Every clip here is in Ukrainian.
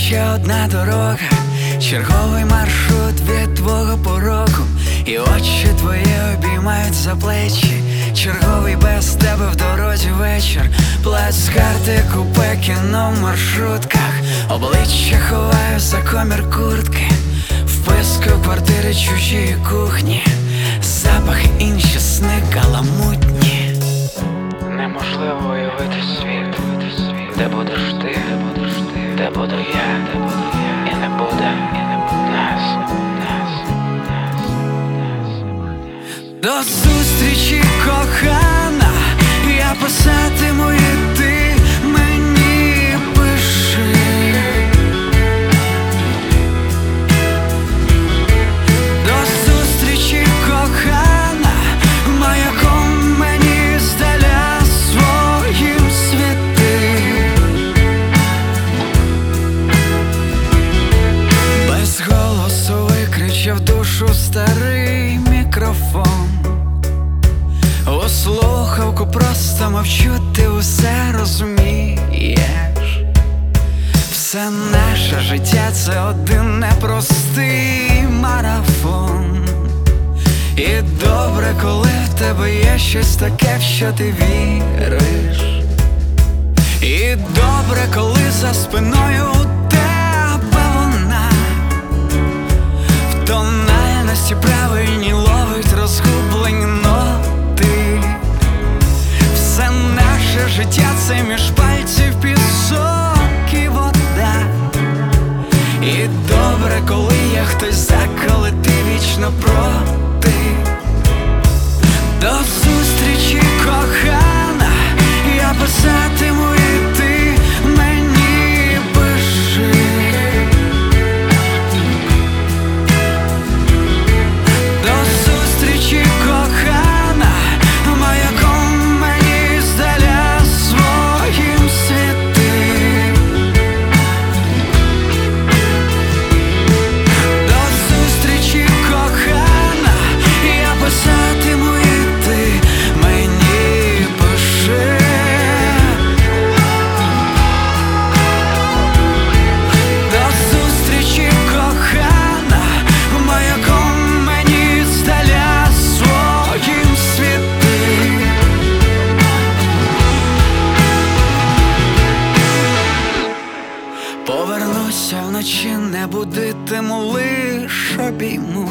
ще одна дорога, черговий маршрут від твого порогу, і очі твої обіймають за плечі. Черговий без тебе в дорозі вечір, плацкарти, купе, кіно в маршрутках. Обличчя ховаю за комір куртки, вписки в квартири чужої кухні. Запахи інші, сни каламутні. Неможливо уявити світ, де будеш ти, де буду я, і не буде нас. До зустрічі, кохана, я писатиму, і ти мені пиши. До зустрічі, кохана, маяком мені здаля своїм світи. Без голосу викричав душу старий мікрофон. У слухавку просто мовчу, ти усе розумієш. Все наше життя — це один непростий марафон. І добре, коли в тебе є щось таке, в що ти віриш. І добре, коли за спиною у тебе вона в тональності правильній ловить розгублені ноти. Все наше життя — це між пальців пісок і вода. І добре, коли є хтось за, коли ти вічно проти. До зустрічі, кохана, я писатиму, і ти мені пиши. До зустрічі, кохана, маяком мені здаля своїм світи. До зустрічі, кохана, я писатиму, і ти мені пиши. До зустрічі, кохана, маяком мені здаля своїм світи. Повернуся вночі, не будитиму, лиш обійму.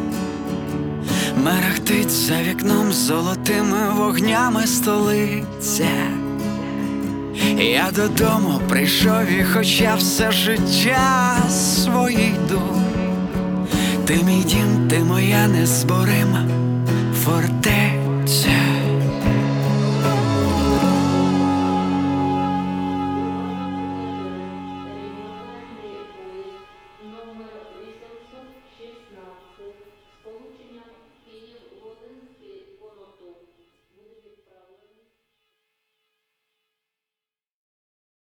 Мерехтить за вікном золотими вогнями столиця. Я додому прийшов, і хоча все життя своє йду. Ти мій дім, ти моя незборима